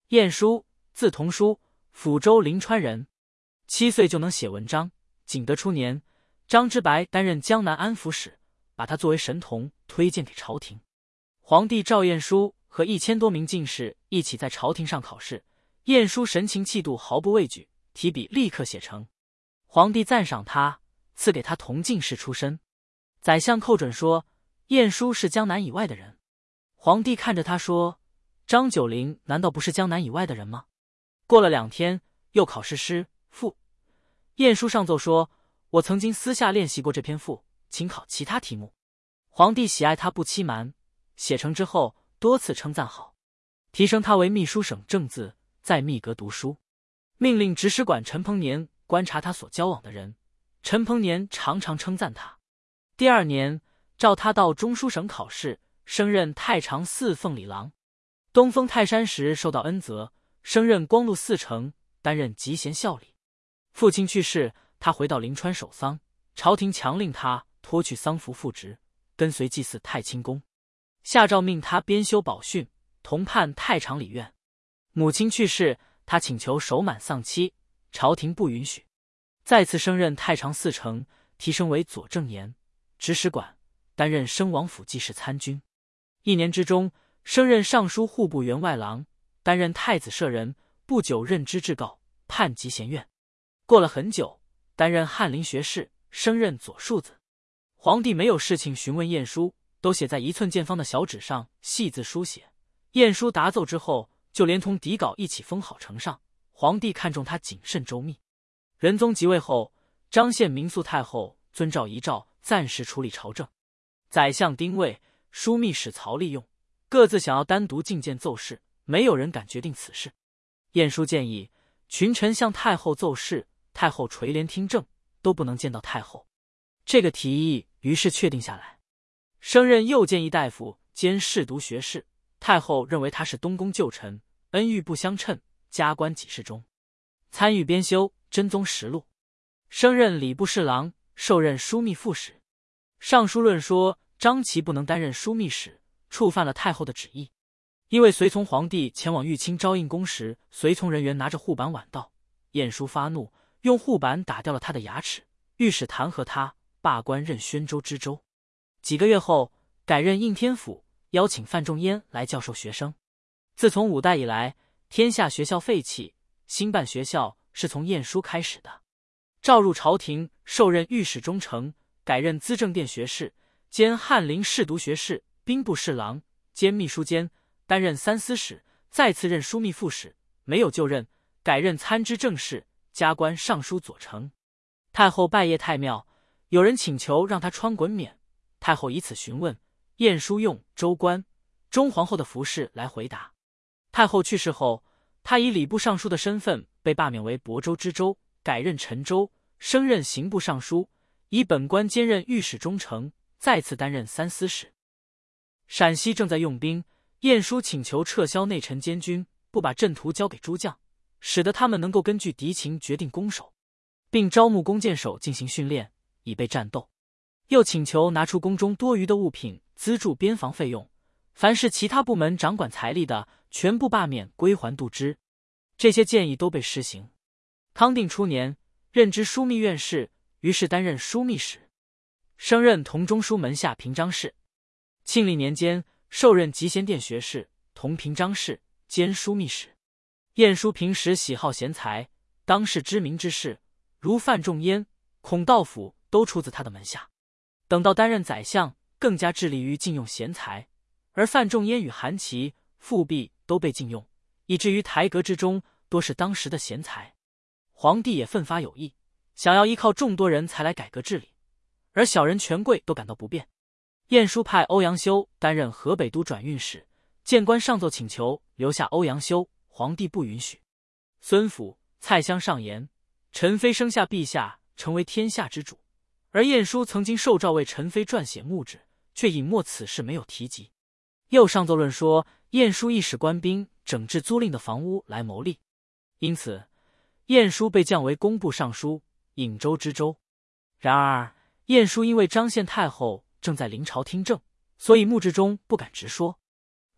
晏殊，字同书，抚州临川人，7岁就能写文章。景德初年，张之白担任江南安抚使，把他作为神童推荐给朝廷。皇帝召晏殊和1000多名进士一起在朝廷上考试，晏殊神情气度毫不畏惧，提笔立刻写成。皇帝赞赏他，赐给他同进士出身。宰相寇准说，晏殊是江南以外的人。皇帝看着他说，张九龄难道不是江南以外的人吗？过了2天，又考试诗赋。晏殊上奏说，我曾经私下练习过这篇赋，请考其他题目。皇帝喜爱他不欺瞒，写成之后多次称赞好，提升他为秘书省正字，在秘阁读书。命令执使馆陈鹏年观察他所交往的人，陈鹏年常常称赞他。第2年，召他到中书省考试，升任太常寺奉礼郎。东封泰山时受到恩泽，升任光禄4丞，担任集贤孝礼。父亲去世，他回到临川守丧，朝廷强令他脱去丧服复职，跟随祭祀太清宫。下诏命他编修宝训，同判太常理院。母亲去世，他请求守满丧期，朝廷不允许。再次升任太常4丞，提升为左正言，执使馆，担任升王府记事参军。1年之中，升任尚书户部员外郎，担任太子舍人。不久任知制告，判集贤院。过了很久，担任翰林学士，升任左庶子。皇帝没有事情询问晏殊，都写在1寸见方的小纸上，细字书写。晏殊答奏之后，就连同底稿一起封好呈上。皇帝看中他谨慎周密。仁宗即位后，张献民肃太后遵诏遗诏，暂时处理朝政。宰相丁谓、枢密使曹利用各自想要单独觐见奏事，没有人敢决定此事。晏殊建议群臣向太后奏事，太后垂帘听政，都不能见到太后。这个提议于是确定下来。升任右谏议大夫兼侍读学士，太后认为他是东宫旧臣，恩遇不相称，加官给事中。参与编修《真宗实录》。升任礼部侍郎，受任枢密副使。尚书论说张齐不能担任枢密使，触犯了太后的旨意。因为随从皇帝前往玉清昭应宫时，随从人员拿着护板晚到，晏殊发怒，用护板打掉了他的牙齿，御史弹劾他，罢官任宣州知州。几个月后，改任应天府，邀请范仲淹来教授学生。自从5代以来，天下学校废弃，兴办学校是从晏殊开始的。召入朝廷，受任御史中丞，改任资政殿学士，兼翰林侍读学士、兵部侍郎，兼秘书监，担任3司使，再次任枢密副使，没有就任，改任参知政事，加官尚书左丞。太后拜谒太庙，有人请求让他穿衮冕，太后以此询问，晏殊用州官、中皇后的服饰来回答。太后去世后，他以礼部尚书的身份被罢免为亳州知州，改任陈州，升任刑部尚书，以本官兼任御史中丞，再次担任3司使。陕西正在用兵，晏殊请求撤销内臣监军，不把阵图交给诸将，使得他们能够根据敌情决定攻守，并招募弓箭手进行训练，以备战斗。又请求拿出宫中多余的物品资助边防费用，凡是其他部门掌管财力的，全部罢免归还度支。这些建议都被施行。康定初年，任知枢密院事，于是担任枢密使，升任同中书门下平章事。庆历年间，受任集贤殿学士，同平章事，兼枢密使。晏殊平时喜好贤才，当世知名之士，如范仲淹、孔道辅都出自他的门下。等到担任宰相，更加致力于禁用贤才，而范仲淹与韩琦、富弼都被禁用，以至于台阁之中多是当时的贤才。皇帝也奋发有意，想要依靠众多人才来改革治理，而小人权贵都感到不便。晏殊派欧阳修担任河北都转运使，谏官上奏请求留下欧阳修，皇帝不允许。孙府、蔡襄上言，陈妃生下陛下，成为天下之主，而晏殊曾经受诏为陈妃撰写墓志，却隐没此事，没有提及。又上奏论说晏殊亦使官兵整治租赁的房屋来谋利，因此晏殊被降为工部尚书、颍州知州。然而晏殊因为张献太后正在临朝听政，所以墓志中不敢直说。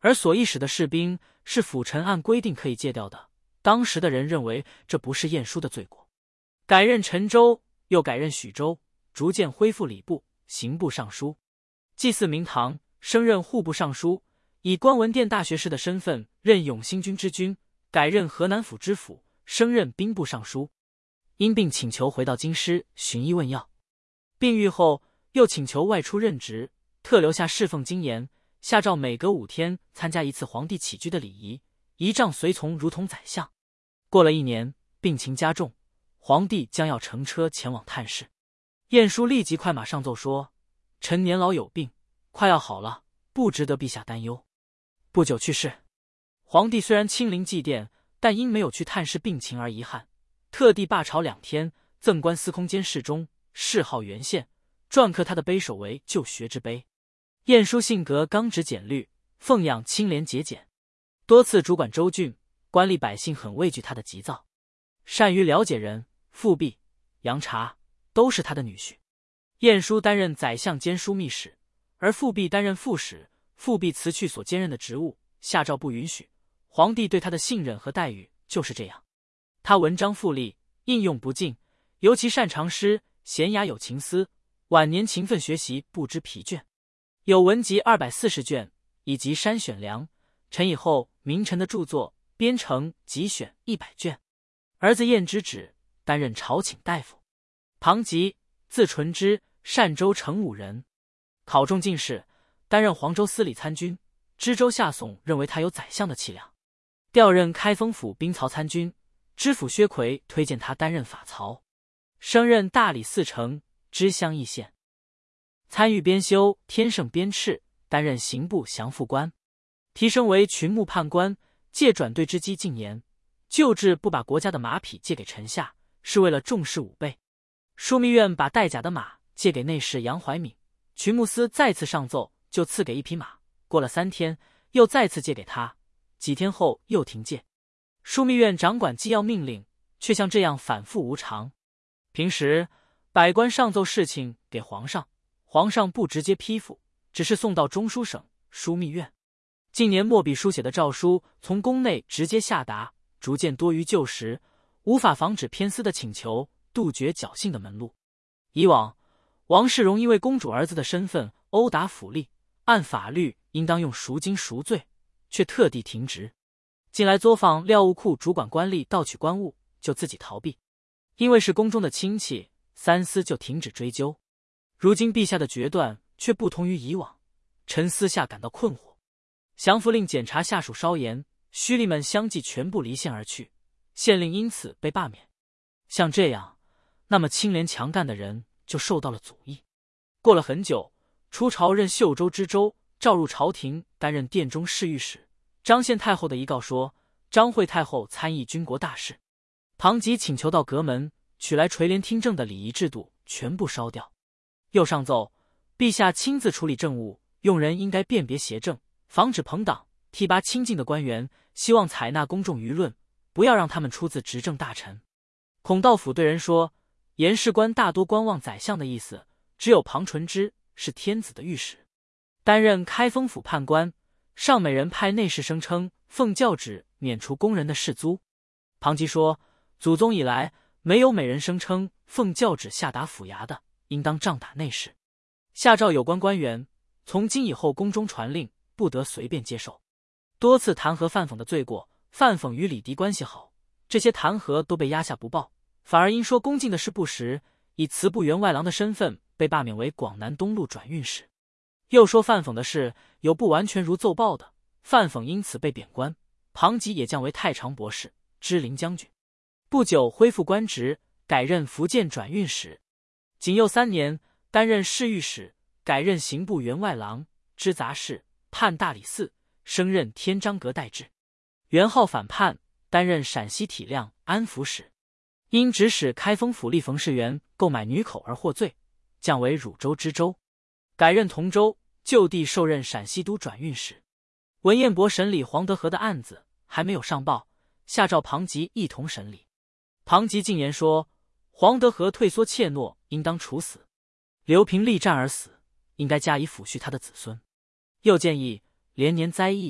而所役使的士兵是辅臣按规定可以戒掉的。当时的人认为这不是晏殊的罪过，改任陈州，又改任许州，逐渐恢复礼部、刑部尚书。祭祀明堂，升任户部尚书，以观文殿大学士的身份任永兴军之君，改任河南府知府，升任兵部尚书。因病请求回到京师寻医问药，病愈后又请求外出任职，特留下侍奉京盐，下诏每隔5天参加一次皇帝起居的礼仪，仪仗随从如同宰相。过了1年，病情加重，皇帝将要乘车前往探视，晏殊立即快马上奏说：臣年老有病，快要好了，不值得陛下担忧。不久去世。皇帝虽然亲临祭奠，但因没有去探视病情而遗憾，特地罢朝2天，赠官司空监侍中，谥号元宪，篆刻他的碑首为旧学之碑。晏殊性格刚直简律，奉养清廉节俭，多次主管州郡，官吏百姓很畏惧他的急躁，善于了解人。富弼、杨察都是他的女婿。晏殊担任宰相兼枢密使，而富弼担任副使。富弼辞去所兼任的职务，下诏不允许。皇帝对他的信任和待遇就是这样。他文章富丽，应用不尽，尤其擅长诗，娴雅有情思，晚年勤奋学习，不知疲倦。有文集240卷，以及删选良臣以后名臣的著作编成集选100卷。儿子晏之子担任朝请大夫。庞吉，字纯之，单州成武人，考中进士，担任黄州司礼参军。知州夏竦认为他有宰相的气量，调任开封府兵曹参军。知府薛奎推荐他担任法曹，升任大理寺丞、知乡邑县。参与编修天圣编敕，担任刑部降副官，提升为群牧判官，借转对之机近年。旧制不把国家的马匹借给臣下，是为了重视武备。枢密院把带甲的马借给内侍杨怀敏，群牧司再次上奏，就赐给1匹马。过了3天，又再次借给他，几天后又停借。枢密院掌管机要命令，却像这样反复无常。平时百官上奏事情给皇上，皇上不直接批复，只是送到中书省、枢密院。近年墨笔书写的诏书从宫内直接下达，逐渐多于旧时，无法防止偏私的请求，杜绝侥幸的门路。以往王世荣因为公主儿子的身份殴打府吏，按法律应当用赎金赎罪，却特地停职。近来作坊料物库主管官吏盗取官物，就自己逃避，因为是宫中的亲戚，三司就停止追究。如今陛下的决断却不同于以往，臣私下感到困惑。降服令检查下属稍严，胥吏们相继全部离县而去，县令因此被罢免。像这样，那么清廉强干的人就受到了阻抑。过了很久，出朝任秀州知州，召入朝廷担任殿中侍御史。张献太后的遗告说，张惠太后参议军国大事。庞吉请求到阁门，取来垂帘听政的礼仪制度全部烧掉。又上奏，陛下亲自处理政务，用人应该辨别邪正，防止朋党，提拔亲近的官员，希望采纳公众舆论，不要让他们出自执政大臣。孔道辅对人说，言事官大多观望宰相的意思，只有庞纯之是天子的御史，担任开封府判官。上美人派内侍声称奉教旨免除工人的士租。庞吉说，祖宗以来没有美人声称奉教旨下达府衙的，应当杖打内侍。下诏有关官员，从今以后宫中传令，不得随便接受。多次弹劾范讽的罪过，范讽与李迪关系好，这些弹劾都被压下不报，反而因说恭敬的事不实，以辞部员外郎的身份被罢免为广南东路转运使。又说范讽的事有不完全如奏报的，范讽因此被贬官，庞吉也降为太常博士、知陵将军。不久恢复官职，改任福建转运使。仅又3年，担任侍御史，改任刑部员外郎、知杂事、判大理寺，升任天章阁待制。元昊反叛，担任陕西体谅安抚使，因指使开封府吏冯士元购买女口而获罪，降为汝州知州，改任同州，就地受任陕西都转运使。文彦博审理黄德和的案子还没有上报，下诏庞吉一同审理。庞吉进言说，黄德和退缩怯懦，应当处死；刘平力战而死，应该加以抚恤他的子孙。又建议连年灾疫，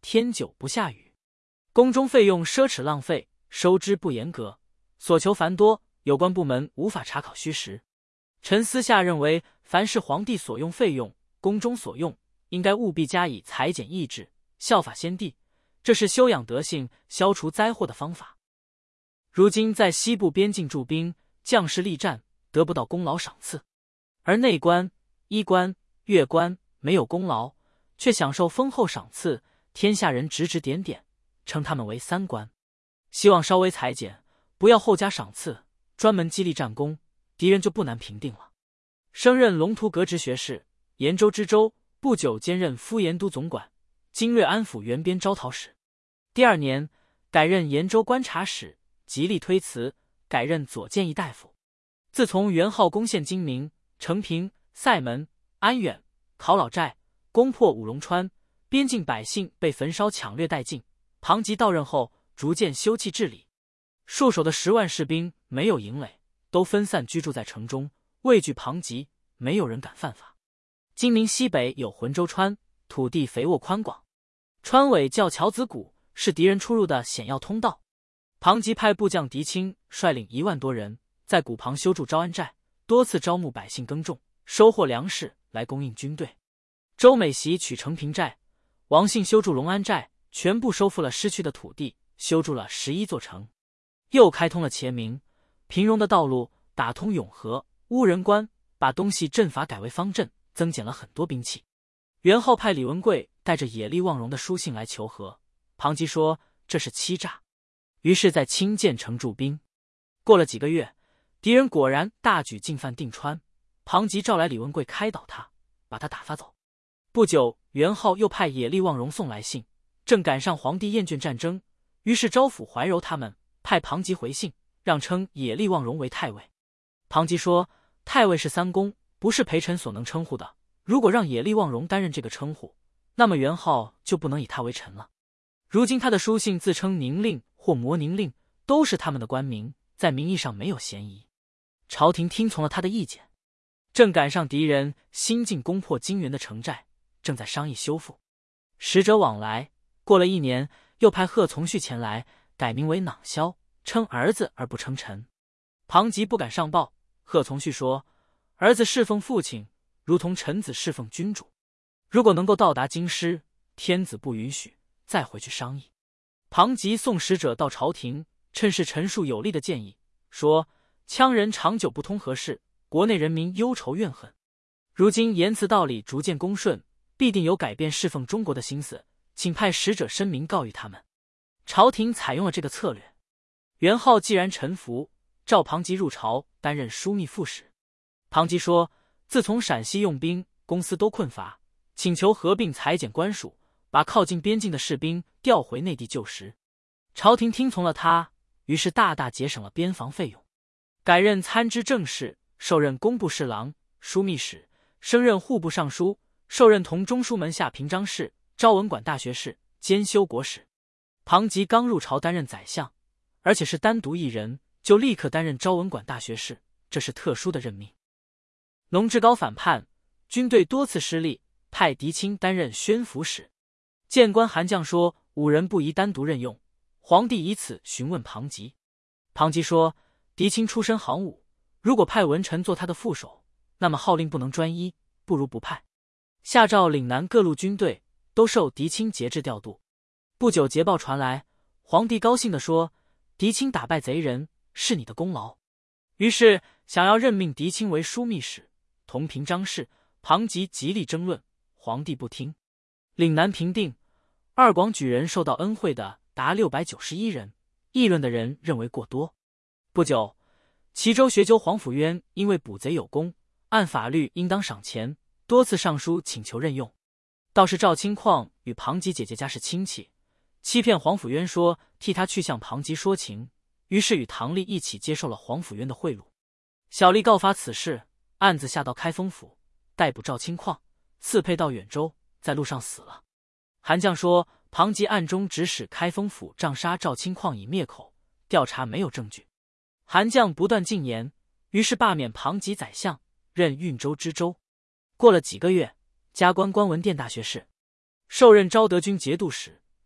天久不下雨。宫中费用奢侈浪费，收支不严格，所求繁多，有关部门无法查考虚实。臣私下认为，凡是皇帝所用费用，宫中所用，应该务必加以裁减抑制，效法先帝，这是修养德性、消除灾祸的方法。如今在西部边境驻兵，将士力战，得不到功劳赏赐，而内官、衣官、乐官没有功劳，却享受丰厚赏赐，天下人指指点点，称他们为三官。希望稍微裁减，不要后加赏赐，专门激励战功，敌人就不难平定了。升任龙图阁直学士，延州知州，不久兼任敷延都总管、经略安抚原边招讨使。第2年，改任延州观察使，极力推辞，改任左谏议大夫。自从元昊攻陷金明、承平、塞门、安远、考老寨，攻破五龙川，边境百姓被焚烧抢掠殆尽。庞吉到任后，逐渐修葺治理，戍守的10万士兵没有营垒，都分散居住在城中，畏惧庞吉，没有人敢犯法。金明西北有浑州川，土地肥沃宽广，川尾叫桥子谷，是敌人出入的险要通道。庞吉派部将狄青率领1万多人，在谷旁修筑招安寨，多次招募百姓耕种，收获粮食来供应军队。周美袭取承平寨，王信修筑隆安寨，全部收复了失去的土地，修筑了11座城，又开通了茄明、平荣的道路，打通永和、乌人关，把东西阵法改为方阵，增减了很多兵器。元昊派李文贵带着野利望荣的书信来求和，庞吉说这是欺诈，于是在清涧城驻兵。过了几个月，敌人果然大举进犯定川，庞吉召来李文贵开导他，把他打发走。不久，元昊又派野利望荣送来信，正赶上皇帝厌倦战争，于是招抚怀柔他们，派庞吉回信，让称野利望荣为太尉。庞吉说，太尉是三公，不是陪臣所能称呼的，如果让野利望荣担任这个称呼，那么元昊就不能以他为臣了。如今他的书信自称宁令或摩宁令，都是他们的官名，在名义上没有嫌疑。朝廷听从了他的意见，正赶上敌人新近攻破金元的城寨，正在商议修复。使者往来，过了1年，又派贺从绪前来，改名为囊萧，称儿子而不称臣。庞吉不敢上报，贺从绪说，儿子侍奉父亲，如同臣子侍奉君主，如果能够到达京师，天子不允许，再回去商议。庞吉送使者到朝廷，趁势陈述有利的建议，说羌人长久不通和事，国内人民忧愁怨恨，如今言辞道理逐渐恭顺，必定有改变侍奉中国的心思，请派使者申明告谕他们。朝廷采用了这个策略。元昊既然臣服，召庞吉入朝担任枢密副使。庞吉说，自从陕西用兵，公司都困乏，请求合并裁减官署，把靠近边境的士兵调回内地就职。朝廷听从了他，于是大大节省了边防费用，改任参知政事，受任工部侍郎、枢密使，升任户部尚书，受任同中书门下平章事、昭文馆大学士，兼修国史。庞吉刚入朝担任宰相，而且是单独一人，就立刻担任昭文馆大学士，这是特殊的任命。龙志高反叛，军队多次失利，派狄青担任宣抚使。谏官韩绛说5人不宜单独任用，皇帝以此询问庞吉。庞吉说，狄青出身行伍，如果派文臣做他的副手，那么号令不能专一，不如不派。下诏岭南各路军队都受狄青节制调度。不久捷报传来，皇帝高兴地说，狄青打败贼人，是你的功劳。于是想要任命狄青为枢密使、同平章事，庞吉极力争论，皇帝不听。岭南平定，二广举人受到恩惠的达691人，议论的人认为过多。不久，齐州学究黄甫渊因为捕贼有功，按法律应当赏钱，多次上书请求任用。道士赵清况与庞吉姐姐家是亲戚，欺骗黄甫渊说替他去向庞吉说情，于是与唐吏一起接受了黄甫渊的贿赂。小吏告发此事，案子下到开封府，逮捕赵清况，赐配到远州，在路上死了。韩绛说庞吉暗中指使开封府杖杀赵清况以灭口，调查没有证据。韩绛不断进言，于是罢免庞吉宰相，任运州知州。过了几个月，加官关文殿大学士，受任昭德军节度使，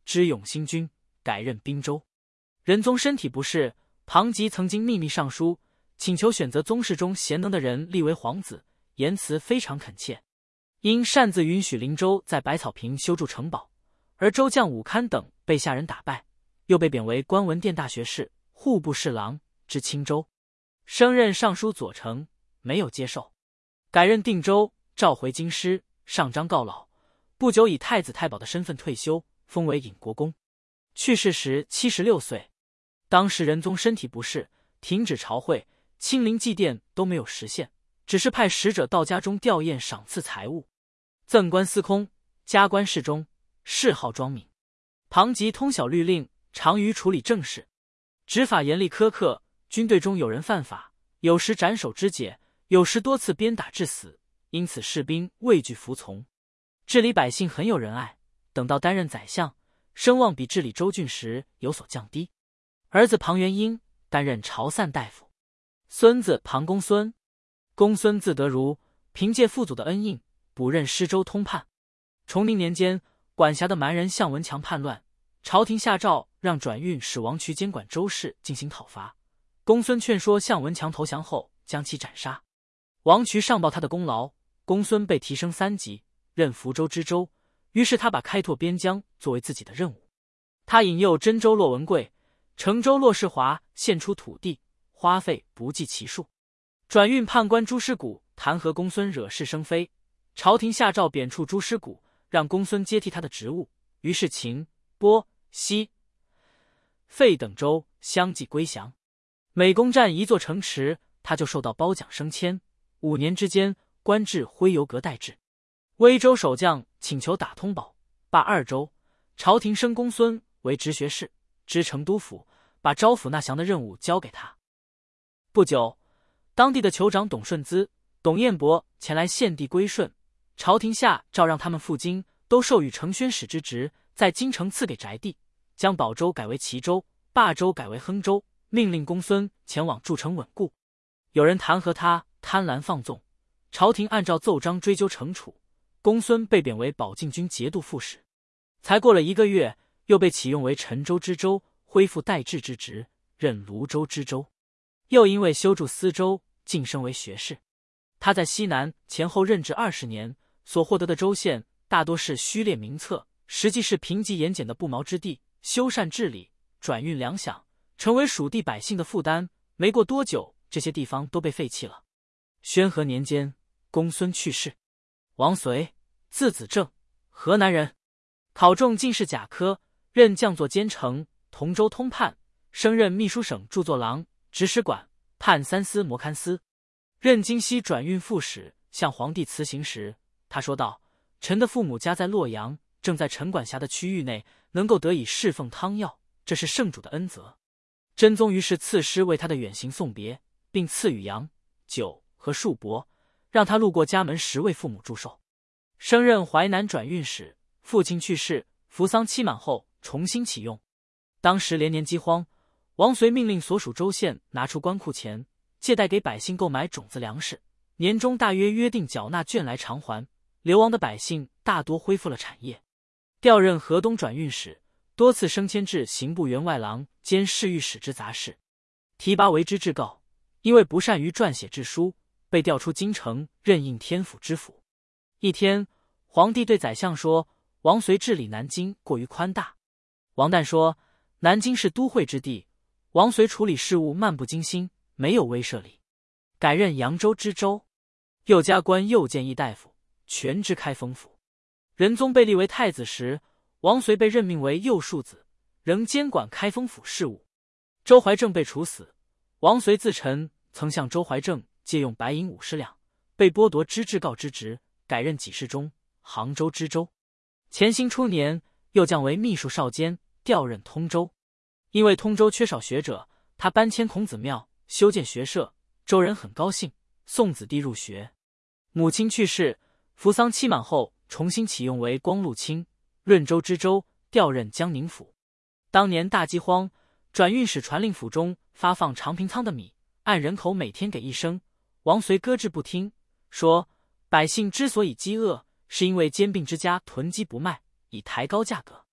知永兴军，改任滨州。仁宗身体不适，庞吉曾经秘密上书，请求选择宗室中贤能的人立为皇子，言辞非常恳切。因擅自允许林州在百草坪修筑城堡，而州将武堪等被下人打败，又被贬为观文殿大学士、户部侍郎，知青州，升任尚书左丞，没有接受，改任定州，召回京师，上章告老。不久以太子太保的身份退休，封为隐国公。去世时76岁。当时仁宗身体不适，停止朝会，亲临祭奠都没有实现，只是派使者到家中吊唁赏赐财物，赠官司空，加官侍中，谥号庄敏。庞吉通晓律令，长于处理政事，执法严厉苛刻，军队中有人犯法，有时斩首肢解，有时多次鞭打致死，因此士兵畏惧服从，治理百姓很有仁爱。等到担任宰相，声望比治理州郡时有所降低。儿子庞元英担任朝散大夫，孙子庞公孙，公孙字德如，凭借父祖的恩荫，补任施州通判。崇宁年间，管辖的蛮人向文强叛乱，朝廷下诏让转运使王渠监管州事进行讨伐。公孙劝说向文强投降后，将其斩杀。王渠上报他的功劳，公孙被提升3级，任福州知州。于是他把开拓边疆作为自己的任务。他引诱真州骆文贵、成州骆世华献出土地，花费不计其数。转运判官朱师古弹劾公孙惹是生非，朝廷下诏贬黜朱师古，让公孙接替他的职务。于是秦、波、西、费等州相继归降。每攻占一座城池，他就受到褒奖升迁。5年之间，官至徽游阁待制。威州守将请求打通宝、罢2州，朝廷升公孙为直学士，知成都府，把招抚纳降的任务交给他。不久，当地的酋长董顺资、董彦博前来献地归顺，朝廷下诏让他们赴京，都授予承宣使之职，在京城赐给宅地，将保州改为齐州，霸州改为亨州，命令公孙前往筑城稳固。有人弹劾他贪婪放纵，朝廷按照奏章追究惩处。公孙被贬为保靖军节度副使，才过了1个月，又被启用为陈州知州，恢复代治之职，任泸州知州。又因为修筑司州，晋升为学士。他在西南前后任职20年，所获得的州县大多是虚列名册，实际是贫瘠盐碱的不毛之地，修缮治理，转运粮饷，成为属地百姓的负担。没过多久，这些地方都被废弃了。宣和年间，公孙去世。王绥，字子正，河南人，考中进士甲科，任将作监丞、同州通判，升任秘书省著作郎、执使馆、判三司摩勘司。任京西转运副使，向皇帝辞行时，他说道：“臣的父母家在洛阳，正在臣管辖的区域内，能够得以侍奉汤药，这是圣主的恩泽。”真宗于是赐诗为他的远行送别，并赐予羊、酒和束帛，让他路过家门时为父母祝寿。升任淮南转运使，父亲去世，服丧期满后重新启用。当时连年饥荒，王绥命令所属州县拿出官库钱，借贷给百姓购买种子粮食，年终大约约定缴纳券来偿还。流亡的百姓大多恢复了产业。调任河东转运使，多次升迁至刑部员外郎兼侍御史之杂事，提拔为之至告，因为不善于撰写制书，被调出京城任应天府知府。一天，皇帝对宰相说，王绥治理南京过于宽大。王旦说，南京是都会之地，王绥处理事务漫不经心，没有威慑力，改任扬州知州，又加官右谏议大夫，全知开封府。仁宗被立为太子时，王绥被任命为右庶子，仍监管开封府事务。周怀正被处死，王绥自陈曾向周怀正借用白银50两，被剥夺知制告之职，改任给事中、杭州知州。乾兴初年，又降为秘书少监，调任通州。因为通州缺少学者，他搬迁孔子庙，修建学社，州人很高兴，送子弟入学。母亲去世，服丧期满后，重新启用为光禄卿，润州知州，调任江宁府。当年大饥荒，转运使传令府中发放长平仓的米，按人口每天给1升。王绥搁置不听，说百姓之所以饥饿，是因为兼并之家囤积不卖，以抬高价格。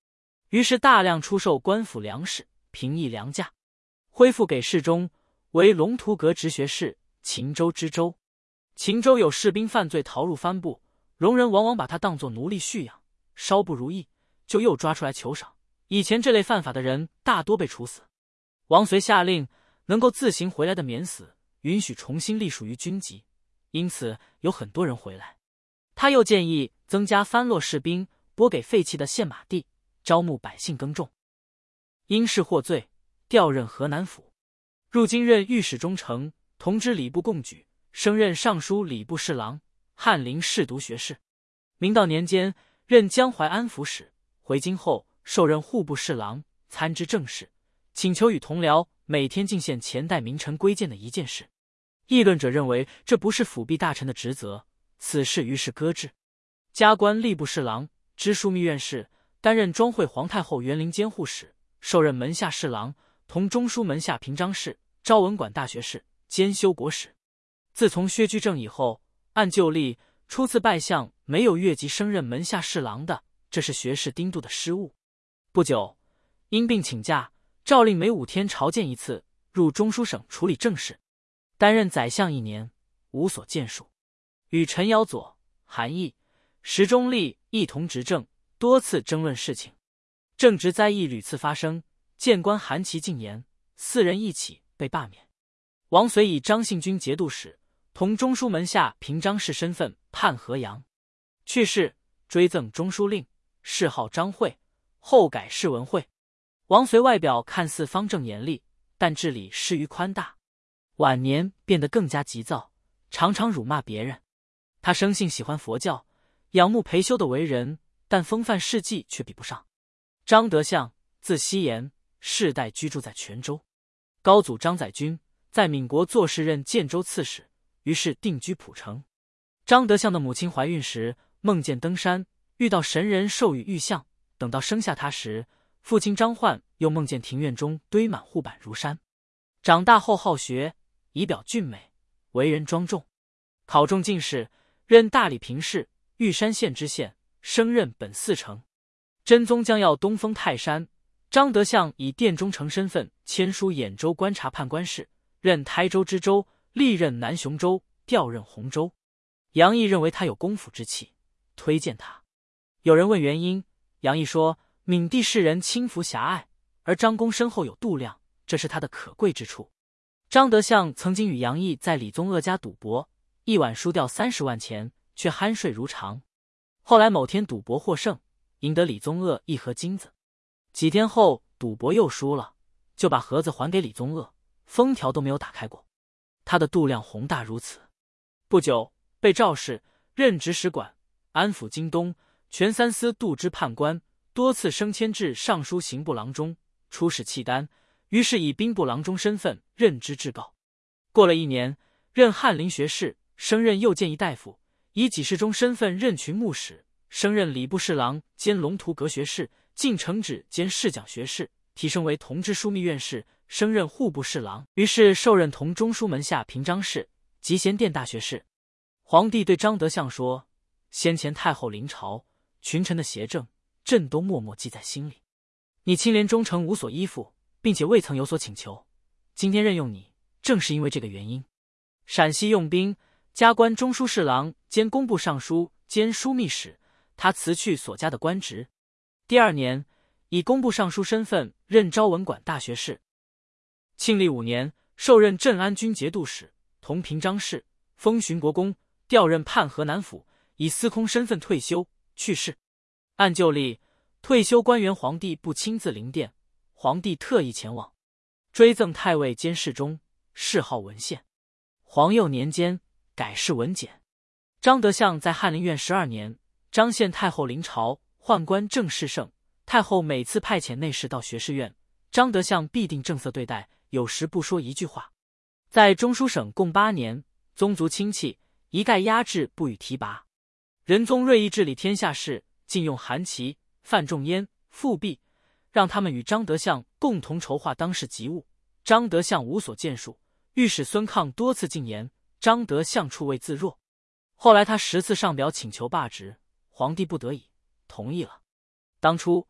于是大量出售官府粮食，平抑粮价，恢复给侍中，为龙图阁直学士，秦州知州。秦州有士兵犯罪逃入藩部，戎人往往把他当作奴隶蓄养，稍不如意就又抓出来求赏。以前这类犯法的人大多被处死。王绥下令，能够自行回来的免死，允许重新隶属于军籍，因此有很多人回来。他又建议增加藩落士兵，拨给废弃的县马地，招募百姓耕种。因事获罪，调任河南府，入京任御史中丞，同知礼部贡举，升任尚书礼部侍郎，翰林侍读学士。明道年间，任江淮安抚使。回京后，受任户部侍郎，参知政事，请求与同僚每天进献前代名臣规谏的一件事。议论者认为这不是辅弼大臣的职责，此事于是搁置。加官吏部侍郎，知枢密院事，担任庄惠皇太后园林监护使，受任门下侍郎，同中书门下平章事，昭文馆大学士，兼修国史。自从薛居正以后，按旧例初次拜相没有越级升任门下侍郎的，这是学士丁度的失误。不久，因病请假，诏令每5天朝见一次，入中书省处理政事。担任宰相1年，无所建树。与陈尧佐、韩毅、石中立一同执政，多次争论事情，正直灾异屡次发生。谏官韩琦进言，4人一起被罢免。王绥以张信军节度使，同中书门下平章事身份判河阳，去世，追赠中书令，谥号张惠，后改世文惠。王绥外表看似方正严厉，但治理适于宽大。晚年变得更加急躁，常常辱骂别人。他生性喜欢佛教，仰慕裴修的为人，但风范事迹却比不上。张德相，字希言，世代居住在泉州。高祖张载君在闽国做事，任建州刺史，于是定居蒲城。张德相的母亲怀孕时，梦见登山，遇到神人授予玉像，等到生下他时，父亲张焕又梦见庭院中堆满护板如山。长大后好学，仪表俊美，为人庄重，考中进士，任大理平事、玉山县知县，升任本寺丞。真宗将要东封泰山，张德相以殿中丞身份签书兖州观察判官事，任台州知州，历任南雄州，调任洪州。杨毅认为他有公辅之气，推荐他。有人问原因，杨毅说闽地士人轻浮狭隘，而张公身后有度量，这是他的可贵之处。张德相曾经与杨毅在李宗鄂家赌博，一晚输掉30万钱，却酣睡如常。后来某天赌博获胜，赢得李宗鄂一盒金子。几天后赌博又输了，就把盒子还给李宗鄂，封条都没有打开过。他的度量宏大如此。不久被召仕，任直使馆，安抚京东，全三司度支判官，多次升迁至尚书刑部郎中，出使契丹，于是以兵部郎中身份任之至告。过了1年，任翰林学士，升任右谏议大夫，以给事中身份任群牧使，升任礼部侍郎兼龙图阁学士，进承旨兼侍讲学士，提升为同知枢密院事，升任户部侍郎，于是受任同中书门下平章事，集贤殿大学士。皇帝对张德相说，先前太后临朝，群臣的邪政，朕都默默记在心里。你清廉忠诚，无所依附，并且未曾有所请求，今天任用你，正是因为这个原因。陕西用兵，加官中书侍郎兼工部尚书兼枢密使，他辞去所加的官职。第2年，以工部尚书身份任昭文馆大学士。庆历5年，受任镇安军节度使，同平章事，封巡国公，调任判河南府，以司空身份退休，去世。按旧例，退休官员皇帝不亲自临殿，皇帝特意前往，追赠太尉兼侍中，谥号文献。皇佑年间，改谥文简。张德相在翰林院12年，张献太后临朝，宦官正事盛，太后每次派遣内侍到学士院，张德相必定正色对待，有时不说一句话。在中书省共8年，宗族亲戚一概压制，不予提拔。仁宗锐意治理天下事，禁用韩琦、范仲淹、富弼，让他们与张德相共同筹划当世急务。张德相无所建树，御史孙抗多次进言，张德相处未自若。后来他10次上表请求罢职，皇帝不得已同意了。当初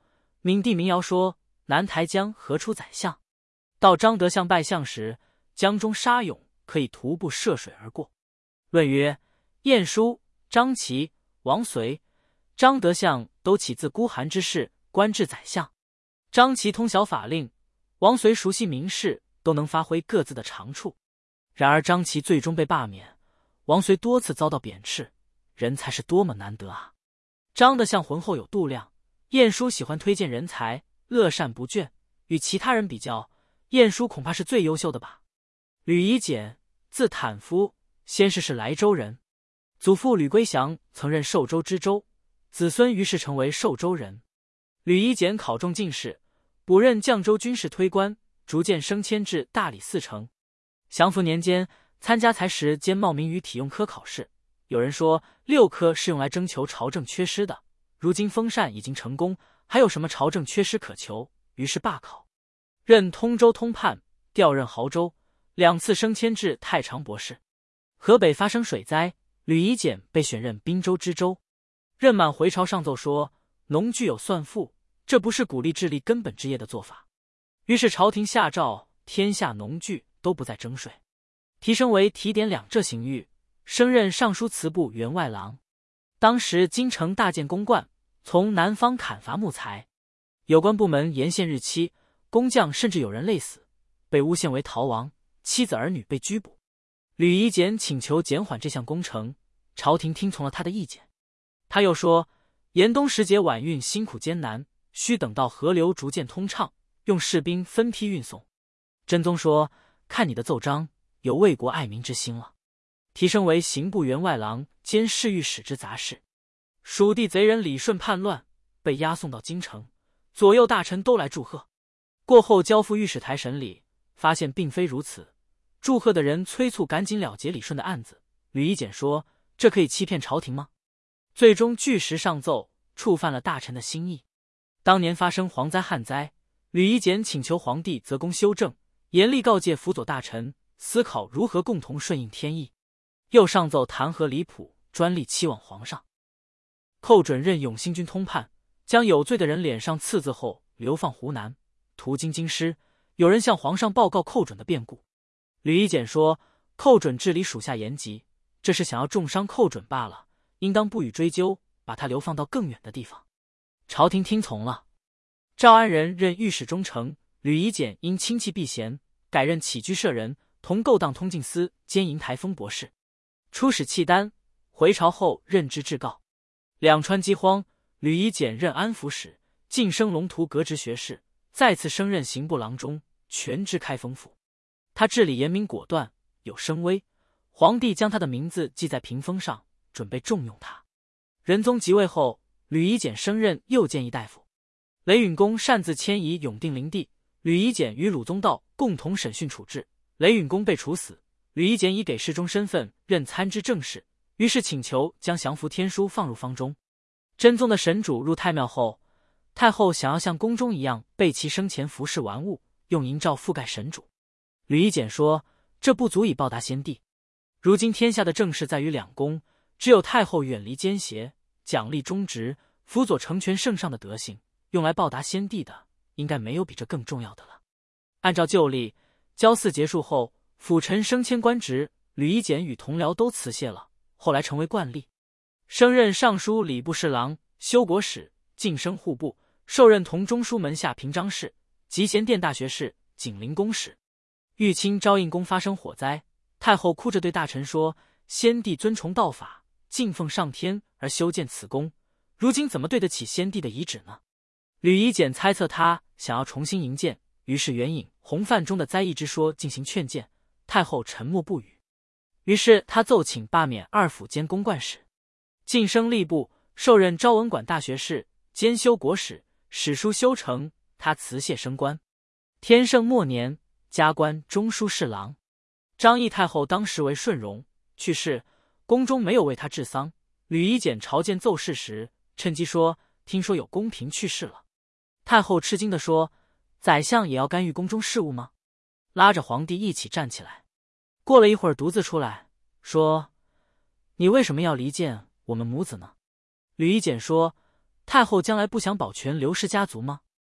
闵帝民谣说：“南台江何出宰相？到张德相拜相时，江中沙涌，可以徒步涉水而过。”论曰：晏殊、张齐、王绥、张德相都起自孤寒之士，官至宰相。张齐通晓法令，王绥熟悉民事，都能发挥各自的长处。然而张齐最终被罢免，王绥多次遭到贬斥，人才是多么难得啊！张德相浑厚有度量，晏殊喜欢推荐人才，乐善不倦。与其他人比较，晏殊恐怕是最优秀的吧。吕夷简，字坦夫，先世是莱州人，祖父吕归祥曾任寿州知州，子孙于是成为寿州人。吕夷简考中进士，补任绛州军事推官，逐渐升迁至大理寺丞。祥符年间，参加才识兼冒名于体用科考试。有人说6科是用来征求朝政缺失的，如今封禅已经成功，还有什么朝政缺失可求？于是罢考，任通州通判，调任亳州，2次升迁至太常博士。河北发生水灾，吕夷简被选任滨州知州。任满回朝上奏说，农具有算赋，这不是鼓励治理根本之业的做法。于是朝廷下诏，天下农具都不再征税，提升为提点2浙刑狱，升任尚书祠部员外郎。当时京城大建宫观，从南方砍伐木材，有关部门沿线日期，工匠甚至有人累死，被诬陷为逃亡，妻子儿女被拘捕。吕夷简请求减缓这项工程，朝廷听从了他的意见。他又说，严冬时节晚运辛苦艰难，需等到河流逐渐通畅，用士兵分批运送。真宗说，看你的奏章，有为国爱民之心了，提升为刑部员外郎兼侍御史之杂事。蜀地贼人李顺叛乱，被押送到京城，左右大臣都来祝贺。过后交付御史台审理，发现并非如此。祝贺的人催促赶紧了结李顺的案子。吕夷简说，这可以欺骗朝廷吗？最终据实上奏，触犯了大臣的心意。当年发生蝗灾旱灾，吕夷简请求皇帝择功修正，严厉告诫辅佐大臣思考如何共同顺应天意。又上奏弹劾李溥，专利期望皇上。寇准任永兴军通判，将有罪的人脸上刺字后流放湖南，途经京师，有人向皇上报告寇准的变故。吕夷简说，寇准治理属下严急，这是想要重伤寇准罢了，应当不予追究，把他流放到更远的地方。朝廷听从了。赵安仁任御史中丞，吕夷简因亲戚避嫌，改任起居舍人，同勾当通进司兼银台封博士。出使契丹，回朝后任知制告。两川饥荒，吕夷简任安抚使，晋升龙图阁职学士，再次升任刑部郎中，全知开封府。他治理严明果断，有声威，皇帝将他的名字记在屏风上，准备重用他。仁宗即位后，吕夷简升任右谏议大夫。雷允公擅自迁移永定陵地，吕夷简与鲁宗道共同审讯处置，雷允公被处死。吕夷简以给事中身份任参知政事，于是请求将降服天书放入方中。真宗的神主入太庙后，太后想要像宫中一样备其生前服饰玩物，用银罩覆盖神主。吕夷简说，这不足以报答先帝。如今天下的政事在于两宫，只有太后远离奸邪，奖励忠直，辅佐成全圣上的德行，用来报答先帝的，应该没有比这更重要的了。按照旧例，交祀结束后，辅臣升迁官职，吕夷简与同僚都辞谢了，后来成为惯例。升任尚书礼部侍郎、修国使，晋升户部，受任同中书门下平章事、集贤殿大学士、景陵公使。玉清昭应宫发生火灾，太后哭着对大臣说，先帝尊崇道法，敬奉上天而修建此宫，如今怎么对得起先帝的遗旨呢？吕夷简猜测他想要重新营建，于是援引洪范中的灾异之说进行劝谏，太后沉默不语。于是他奏请罢免二府兼公冠使，晋升吏部，受任昭文馆大学士，兼修国史，史书修成，他辞谢升官。天圣末年，加官中书侍郎。张毅太后当时为顺容，去世，宫中没有为他治丧。吕夷简朝见奏事时，趁机说，听说有宫嫔去世了。太后吃惊地说，宰相也要干预宫中事务吗？拉着皇帝一起站起来。过了一会儿，独自出来说，你为什么要离间我们母子呢？吕夷简说，太后将来不想保全刘氏家族吗？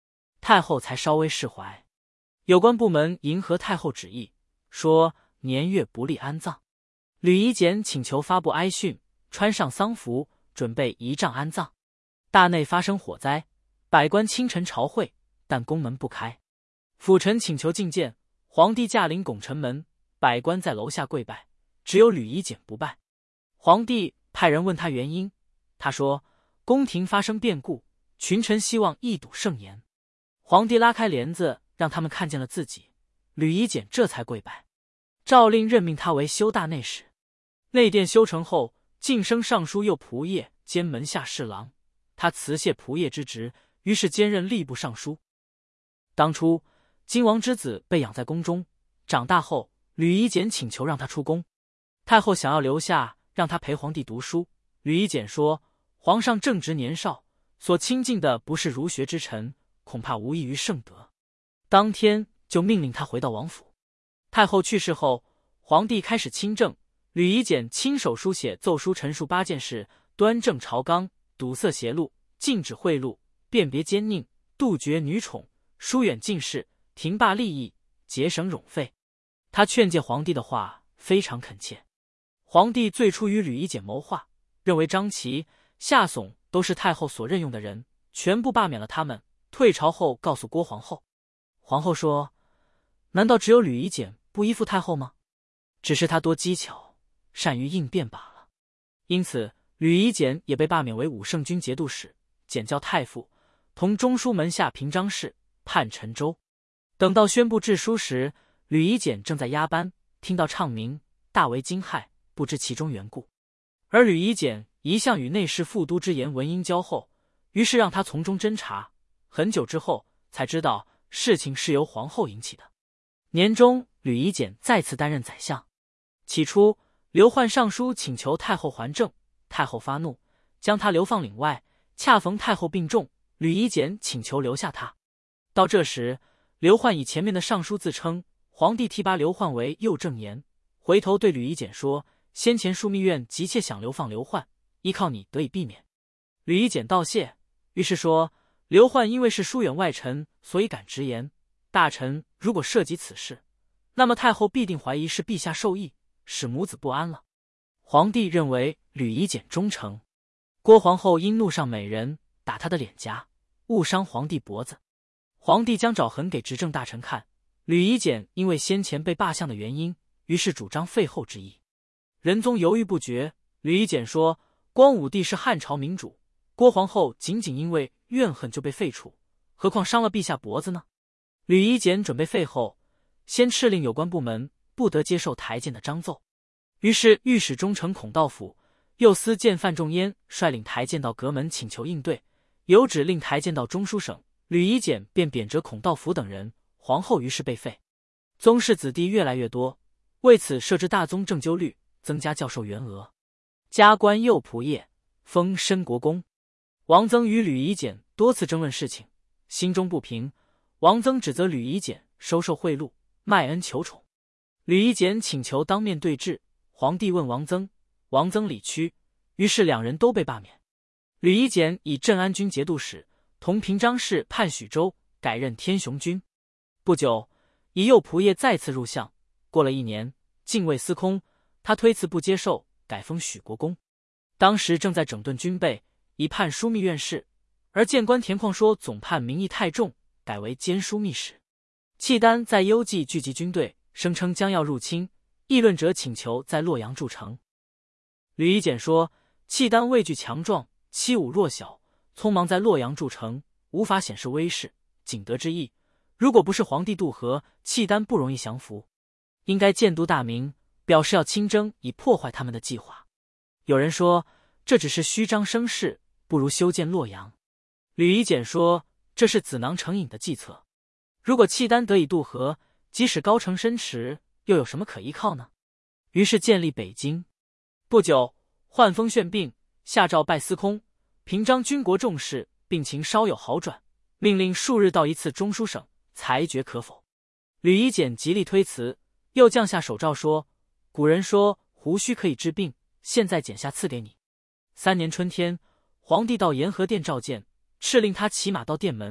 太后才稍微释怀。有关部门迎合太后旨意，说年月不利安葬。吕夷简请求发布哀讯，穿上丧服，准备仪仗安葬。大内发生火灾，百官清晨朝会，但宫门不开。辅臣请求觐见，皇帝驾临拱辰门，百官在楼下跪拜，只有吕夷简不拜。皇帝派人问他原因，他说宫廷发生变故，群臣希望一睹盛筵。皇帝拉开帘子，让他们看见了自己，吕夷简这才跪拜，诏令任命他为修大内史。内殿修成后，晋升尚书右仆射兼门下侍郎，他辞谢仆射之职，于是兼任吏部尚书。当初金王之子被养在宫中，长大后吕夷简请求让他出宫，太后想要留下让他陪皇帝读书。吕夷简说，皇上正值年少，所亲近的不是儒学之臣，恐怕无益于圣德。当天就命令他回到王府。太后去世后，皇帝开始亲政，吕夷简亲手书写奏书陈述8件事，端正朝纲，堵塞邪路，禁止贿赂，辨别奸佞，杜绝女宠，疏远进士，停罢利益，节省冗费。他劝诫皇帝的话非常恳切。皇帝最初与吕夷简谋划，认为张齐、夏竦都是太后所任用的人，全部罢免了他们。退朝后告诉郭皇后，皇后说，难道只有吕夷简不依附太后吗？只是他多机巧，善于应变罢了。因此吕夷简也被罢免为武圣军节度使，简教太傅，同中书门下平章事，判陈州。等到宣布致书时，吕夷简正在押班，听到唱名，大为惊骇，不知其中缘故。而吕夷简一向与内侍副都之颜文英交厚，于是让他从中侦查。很久之后才知道事情是由皇后引起的。年中，吕夷简再次担任宰相。起初刘焕上书请求太后还政，太后发怒，将他流放岭外。恰逢太后病重，吕夷简请求留下他。到这时，刘焕以前面的上书自称，皇帝提拔刘焕为右正言，回头对吕夷简说，先前枢密院急切想流放刘焕，依靠你得以避免。吕夷简道谢，于是说，刘焕因为是疏远外臣，所以敢直言，大臣如果涉及此事，那么太后必定怀疑是陛下授意，使母子不安了。皇帝认为吕夷简忠诚。郭皇后因怒上美人，打他的脸颊，误伤皇帝脖子。皇帝将爪痕给执政大臣看，吕夷简因为先前被罢相的原因，于是主张废后之意。仁宗犹豫不决，吕夷简说，光武帝是汉朝明主，郭皇后仅仅因为怨恨就被废除，何况伤了陛下脖子呢？吕夷简准备废后，先敕令有关部门不得接受台谏的章奏。于是御史中丞孔道辅、右司谏范仲淹率领台谏到阁门请求应对，有旨令台谏到中书省，吕夷简便贬谪孔道辅等人，皇后于是被废。宗室子弟越来越多，为此设置大宗正纠率，增加教授员额，加官右仆射，封申国公。王曾与吕夷简多次争论事情，心中不平。王曾指责吕夷简收受贿赂，卖恩求宠。吕夷简请求当面对质，皇帝问王曾，王曾理屈，于是两人都被罢免。吕夷简以镇安军节度使，同平章事判许州，改任天雄军。不久，以右仆射再次入相。过了1年，进位司空，他推辞不接受，改封许国公。当时正在整顿军备，已判枢密院事，而谏官田况说总判民意太重，改为兼枢密使。契丹在幽蓟聚集军队，声称将要入侵，议论者请求在洛阳筑城。吕夷简说，契丹畏惧强壮，欺侮弱小，匆忙在洛阳筑城，无法显示威势，仅得之意。如果不是皇帝渡河，契丹不容易降服，应该监督大明，表示要亲征，以破坏他们的计划。有人说，这只是虚张声势，不如修建洛阳。吕夷简说，这是子囊成瘾的计策。如果契丹得以渡河，即使高城深池，又有什么可依靠呢？于是建立北京。不久，患风眩病，下诏拜司空，平章军国重事，病情稍有好转，命令数日到一次中书省，裁决可否。吕夷简极力推辞，又降下手诏说，古人说胡须可以治病，现在剪下赐给你。3年春天，皇帝到延和殿召见，敕令他骑马到殿门，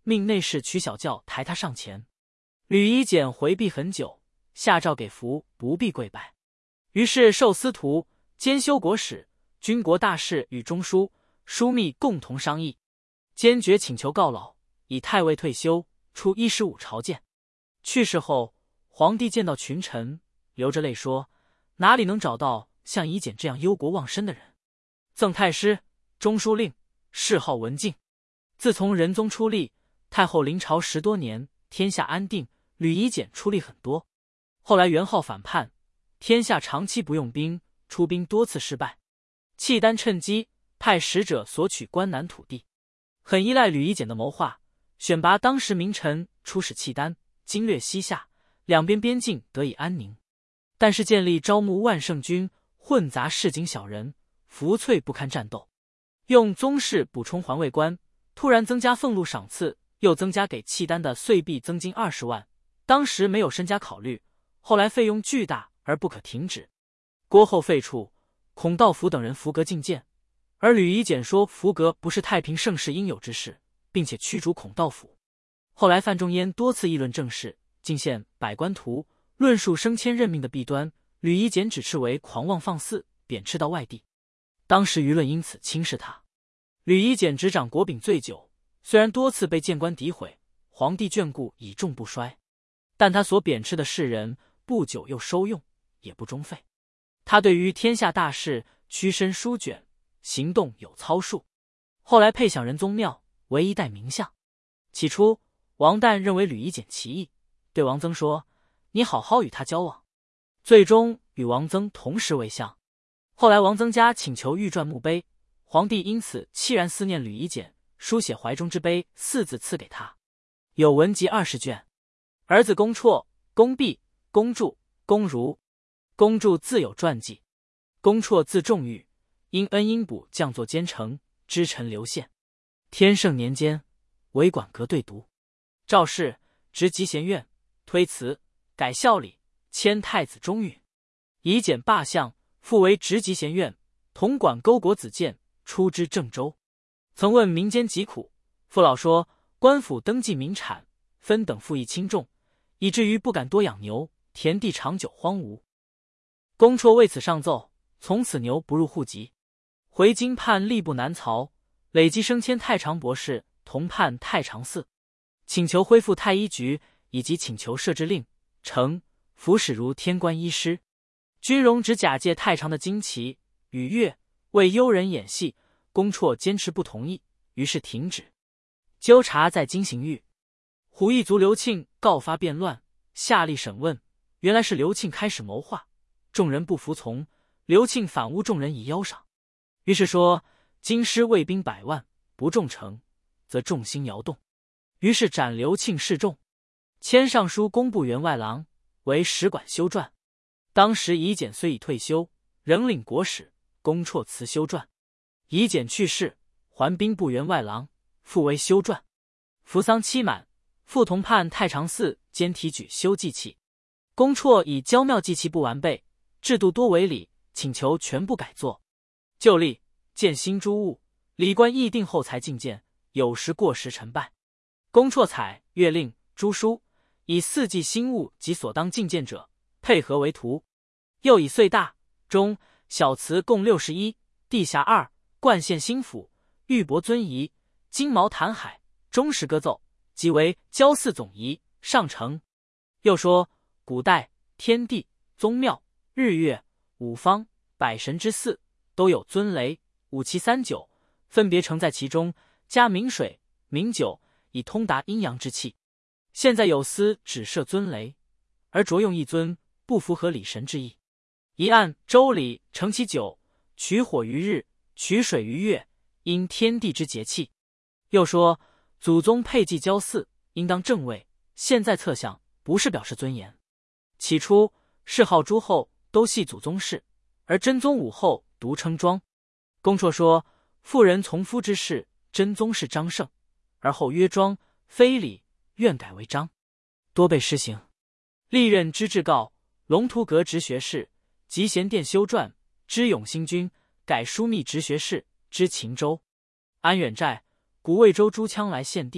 命内侍取小轿抬他上前。吕夷简回避很久，下诏给服，不必跪拜。于是授司徒、兼修国史、军国大事与中书、枢密共同商议，坚决请求告老，以太尉退休，出15朝见。去世后，皇帝见到群臣，流着泪说：“哪里能找到像夷简这样忧国忘身的人？”赠太师、中书令，谥号文敬。自从仁宗出力，太后临朝10多年，天下安定，吕夷简出力很多。后来元昊反叛，天下长期不用兵，出兵多次失败。契丹趁机派使者索取关南土地，很依赖吕夷简的谋划，选拔当时名臣出使契丹，经略西夏，两边边境得以安宁。但是建立招募万圣军，混杂市井小人，服脆不堪战斗。用宗室补充环卫官，突然增加俸禄赏赐，又增加给契丹的岁币增金20万。当时没有身家考虑，后来费用巨大而不可停止。郭后废黜，孔道辅等人伏阁进谏，而吕夷简说伏阁不是太平盛世应有之事，并且驱逐孔道辅。后来范仲淹多次议论政事，进献《百官图》，论述升迁任命的弊端，吕夷简指斥为狂妄放肆，贬斥到外地。当时舆论因此轻视他。吕夷简执掌国秉最久，虽然多次被谏官诋毁，皇帝眷顾以重不衰，但他所贬斥的士人不久又收用，也不忠废。他对于天下大事屈身书卷，行动有操数。后来配享仁宗庙，为一代名相。起初王旦认为吕夷简奇异，对王曾说：“你好好与他交往。”最终与王曾同时为相。后来王曾家请求御撰墓碑，皇帝因此凄然思念吕夷简，书写怀中之碑4字赐给他，有文集20卷。儿子公绰、公弼、公助、公如。公助自有传记。公绰字仲裕，因恩英补降作监丞，知臣刘宪。天圣年间，为馆阁对读。赵氏执集贤院，推辞，改孝礼，迁太子中允。夷简罢相，复为执集贤院，统管勾国子监，出知郑州。曾问民间疾苦，父老说官府登记民产，分等赋役轻重，以至于不敢多养牛，田地长久荒芜。公绰为此上奏，从此牛不入户籍。回京判吏部南曹，累计升迁太常博士，同判太常寺，请求恢复太医局，以及请求设置令丞服使如天官医师。军容只假借太常的旌旗与乐，为幽人演戏，公绰坚持不同意，于是停止。纠察在京刑狱，虎翼族刘庆告发变乱，下令审问，原来是刘庆开始谋划，众人不服从，刘庆反诬众人以邀赏，于是说京师卫兵100万，不重惩，则众心摇动，于是斩刘庆示众，迁尚书工部员外郎，为使馆修撰。当时夷简虽已退休，仍领国史，公绰辞修撰。夷简去世，还兵部员外郎，复为修撰。服丧期满，复同判太常寺兼提举修祭器。公绰以郊庙祭器不完备，制度多违礼，请求全部改作。旧例见新诸物，礼官议定后才进谏，有时过时陈败。公绰采阅令、诸书，以4纪新物及所当进谏者，配合为图。又以岁大、中、小祠共61，地辖2，冠县新府，玉帛尊仪，金毛弹海，忠实歌奏，即为郊祀总仪，上呈。又说古代天地、宗庙、日月、五方、百神之祀，都有尊雷、五七三九，分别盛在其中，加明水、明酒，以通达阴阳之气。现在有司只设尊雷，而着用一尊，不符合礼神之意。一按周礼承其九，取火于日，取水于月，因天地之节气。又说祖宗配祭郊祀，应当正位，现在侧向，不是表示尊严。起初谥号诸后都系祖宗氏，而真宗武后独称庄。公绰说妇人从夫之事，真宗是张胜，而后曰庄，非礼，愿改为张，多被施行。历任知制告，龙图阁直学士，集贤殿修撰，知永兴军，改枢密直学士，知秦州。安远寨，古魏州诸羌来献地，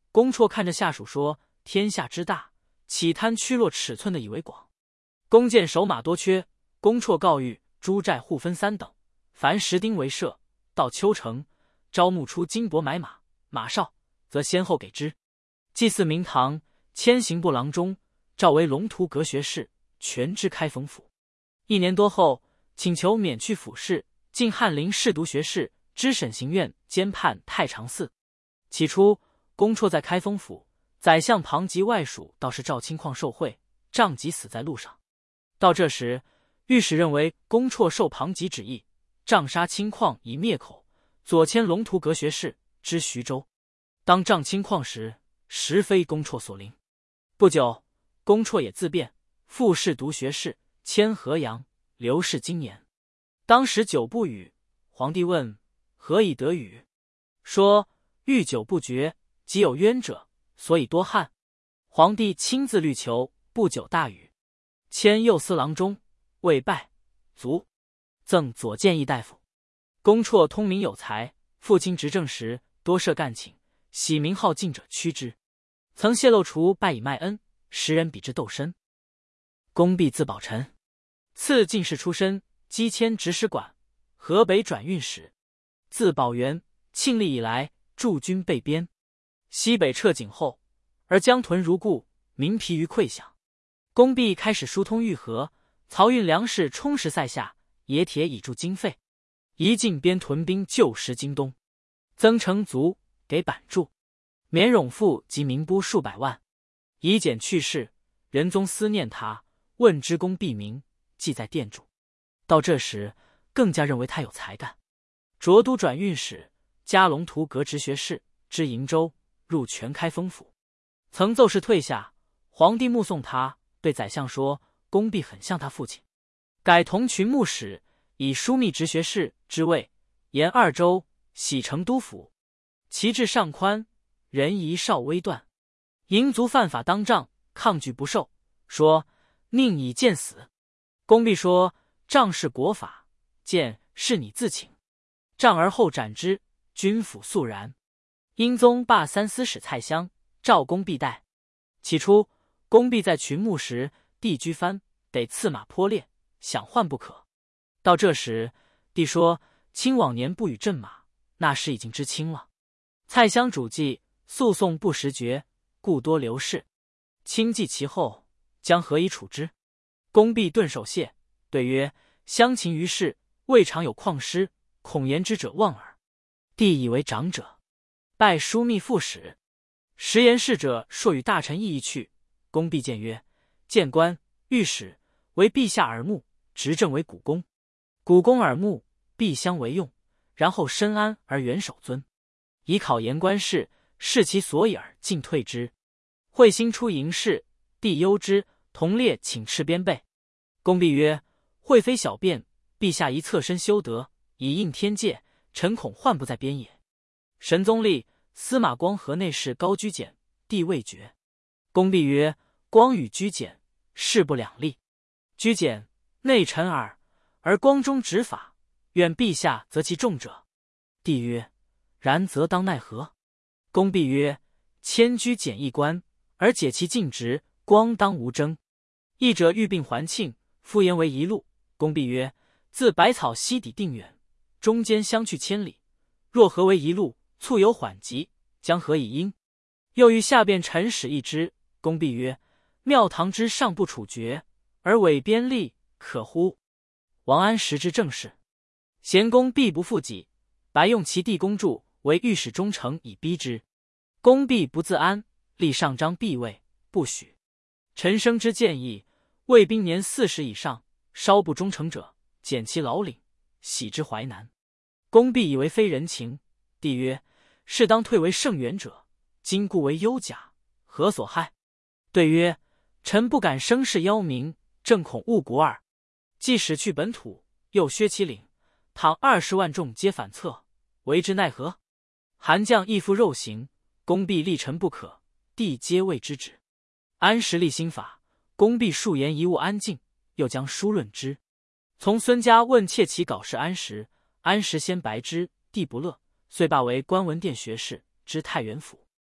公绰看着下属说：“天下之大，岂贪曲落尺寸的以为广？弓箭手马多缺。公绰告谕诸寨互分3等，凡10丁为设。到秋城，招募出金帛买马、马哨，则先后给之。祭祀明堂，迁刑部郎中，召为龙图阁学士，全知开封府。1年多后，请求免去府事，进翰林侍读学士，知审刑院，兼判太常寺。起初，公绰在开封府，宰相庞吉外属倒是赵清旷受贿，杖吉死在路上。到这时，御史认为公绰受庞吉旨意，杖杀清旷以灭口，左迁龙图阁学士，知徐州。当杖清旷时，实非公绰所令。不久，公绰也自辩，复仕读学士，迁河阳，留仕今年。当时久不语，皇帝问何以得语，说欲久不决，即有冤者，所以多汉。皇帝亲自虑求，不久大语，迁右司郎中，未拜卒，赠左谏议大夫。公绰通明有才，父亲执政时多设干请，喜名好进者趋之。曾泄露除拜以卖恩，时人比之斗深。公弼字宝臣，次进士出身，积迁直使馆，河北转运使。自宝元，庆历以来，驻军备边。西北撤景后，而江屯如故，民疲于溃饷。公弼开始疏通豫河，漕运粮食，充实塞下，冶铁以助经费。一进边屯兵救时京东，增城卒，给版注，免冗赋及民布数百万。以简去世，仁宗思念他，问之公弼名，记在殿注。到这时，更加认为他有才干。卓都转运使，加龙图阁直学士，知瀛州，入全开封府。曾奏事退下，皇帝目送他，对宰相说：“公弼很像他父亲。”改同群牧使，以枢密直学士之位，沿2州，徙成都府。其志尚宽，人疑稍微断。营卒犯法当杖，抗拒不受，说宁以剑死。公弼说：“杖是国法，剑是你自请。杖而后斩之，军府肃然。”英宗罢3司使蔡襄，召公弼代。起初，公弼在群牧时，帝居藩，得赐马颇猎，想换不可。到这时，帝说：“卿往年不与镇马，那时已经知卿了。蔡襄主计，诉讼不时决，故多留事。卿继其后，将何以处之？”公弼顿首谢，对曰：“乡情于世，未尝有旷失，恐言之者忘耳。”帝以为长者，拜枢密副使。时言事者硕与大臣议议去。公弼谏曰：“谏官、御史为陛下耳目，执政为古公。古公耳目，必相为用，然后深谙而元守尊。以考言官事，视其所以而进退之。会兴出营事，帝忧之，同列请斥边备。”公弼曰：“会非小便，陛下宜侧身修德，以应天戒，臣恐患不在边也。”神宗立司马光河内侍高居简，帝未决。公弼曰：“光与居简，势不两立。居简内臣耳，而光中执法，愿陛下择其重者。”帝曰：“然则当奈何？”公弼曰：“迁居简一官，而解其尽职，光当无争。议者欲并还庆，复言为一路。”公弼曰：“自百草西抵定远，中间相去千里，若合为一路，促有缓急，将何以应？”又欲下便陈使一之。公弼曰：“庙堂之上不处决，而委边吏，可乎？”王安石之政事，贤公必不负己，白用其弟公助为御史中丞以逼之。公弼不自安，立上章避讳，不许。陈升之建议，卫兵年40以上，稍不忠诚者，减其劳领，徙之淮南。公弼以为非人情。帝曰：“是当退为圣元者，今故为忧甲，何所害？”对曰：“臣不敢生事邀民，正恐误国耳。既使去本土，又削其领，倘20万众皆反侧，为之奈何？”韩将亦复肉刑，公弼立臣不可，帝皆谓之止。安石立新法，公弼数言一物安静，又将书论之。从孙家问窃其稿事安石，安石先白之，帝不乐，遂罢为观文殿学士，知太原府。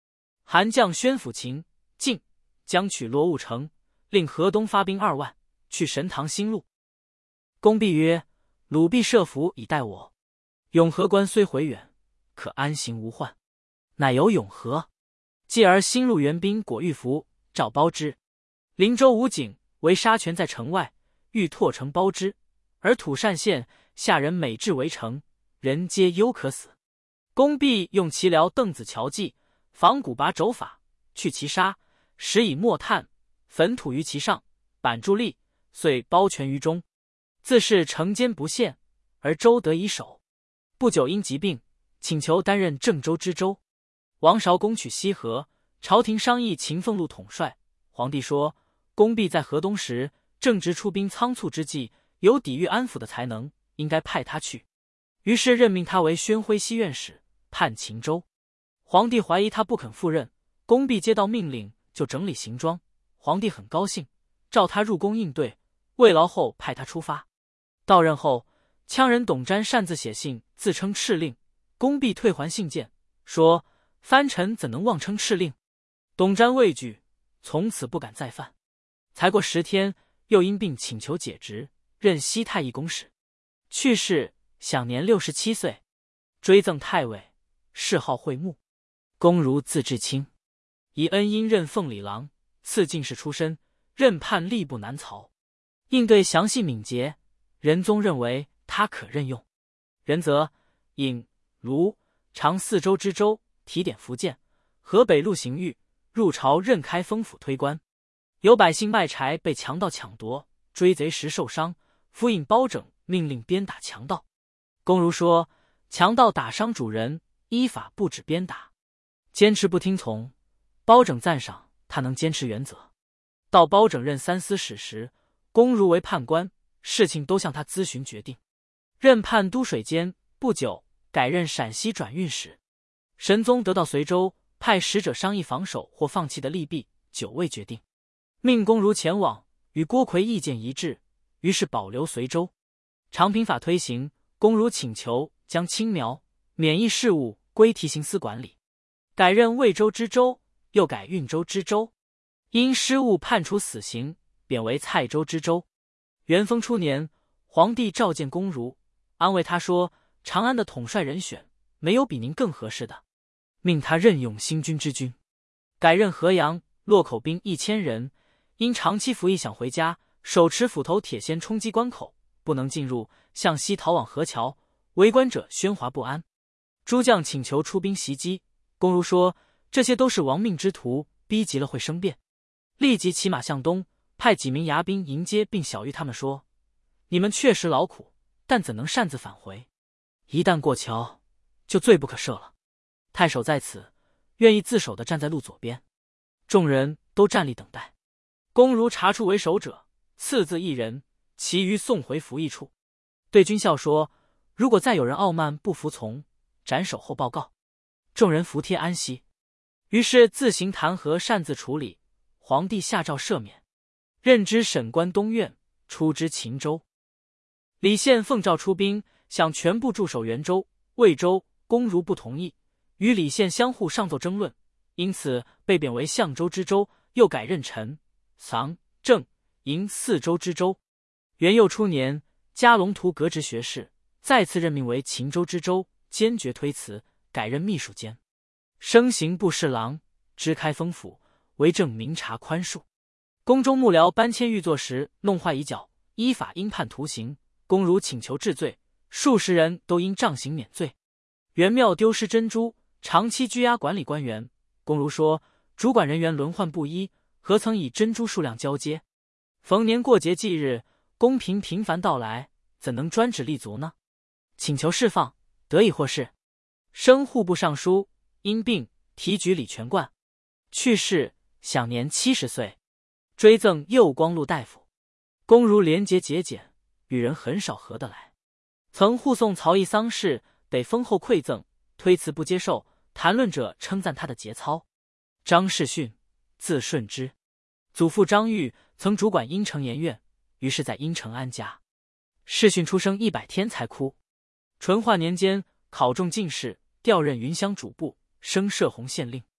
韩将宣抚秦、晋，将取罗务城，令河东发兵2万，去神堂新路。公必曰：鲁必设伏以待我。永和关虽回远，可安行无患。乃由永和。继而新路援兵果玉符，赵包之。灵州武警为杀权在城外，欲拓城包之，而土善县下人每至围城，人皆忧可死。公必用其僚邓子乔计，仿古拔肘法，去其杀，使以墨炭焚土于其上，板筑立，遂包全于中。自是城坚不陷，而州得以守。不久因疾病，请求担任郑州知州。王韶攻取西河，朝廷商议秦凤禄统帅。皇帝说，公必在河东时正值出兵仓促之际，有抵御安抚的才能，应该派他去。于是任命他为宣徽西院使，判秦州。皇帝怀疑他不肯赴任，公必接到命令就整理行装。皇帝很高兴，召他入宫应对，慰劳后派他出发。到任后，羌人董瞻擅自写信自称敕令，公必退还信件，说藩臣怎能妄称敕令？董瞻畏惧，从此不敢再犯。才过10天，又因病请求解职，任西太尉公使。去世，享年67岁。追赠太尉，谥号惠穆。公如字至卿，以恩因任奉礼郎，赐进士出身，任判吏部南曹。应对详细敏捷，仁宗认为他可任用。仁则引卢长4州知州，提点福建、河北路刑狱，入朝任开封府推官。有百姓卖柴被强盗抢夺，追贼时受伤，府尹包拯命令鞭打强盗。公如说，强盗打伤主人，依法不止鞭打。坚持不听从，包拯赞赏他能坚持原则。到包拯任三司使时，公如为判官，事情都向他咨询决定。任判都水监，不久改任陕西转运使。神宗得到随州，派使者商议防守或放弃的利弊，久未决定。命公如前往，与郭奎意见一致，于是保留随州。长平法推行，公如请求将青苗、免役事务归提刑司管理，改任魏州知州，又改运州知州。因失误判处死刑，贬为蔡州知州。元丰初年，皇帝召见公如，安慰他说，长安的统帅人选没有比您更合适的，命他任用新军之君。改任河阳、洛口兵1000人，因长期服役想回家，手持斧头铁锨冲击关口，不能进入，向西逃往河桥，围观者喧哗不安。诸将请求出兵袭击，公如说，这些都是亡命之徒，逼急了会生变。立即骑马向东，派几名牙兵迎接，并晓谕他们说，你们确实劳苦，但怎能擅自返回？一旦过桥，就罪不可赦了。太守在此，愿意自首的站在路左边。众人都站立等待。公如查出为首者，赐字1人，其余送回服役处。对军校说，如果再有人傲慢不服从，斩首后报告。众人服帖安息。于是自行弹劾，擅自处理。皇帝下诏赦免，任之审官东院，出知秦州。李宪奉诏出兵，想全部驻守元州、魏州，公如不同意，与李宪相互上奏争论，因此被贬为相州知州，又改任陈、桑、郑、营4州知州。元佑初年，加龙图革职学士，再次任命为秦州知州，坚决推辞，改任秘书监，升刑部侍郎，知开封府，为正明察宽恕。宫中幕僚搬迁御座时弄坏一角，依法应判徒刑。公如请求治罪，数十人都因杖刑免罪。元庙丢失珍珠，长期拘押管理官员。公如说，主管人员轮换不一，何曾以珍珠数量交接？逢年过节忌日，公平频繁到来，怎能专指立足呢？请求释放，得以获释。升户部尚书，因病提举李全冠。去世，享年70岁。追赠右光禄大夫。公如廉洁节俭，与人很少合得来。曾护送曹毅丧事，得封后馈赠，推辞不接受，谈论者称赞他的节操。张世训，字顺之，祖父张玉曾主管阴城研院，于是在阴城安家。世训出生100天才哭。淳化年间考中进士，调任云乡主簿，升摄洪县令。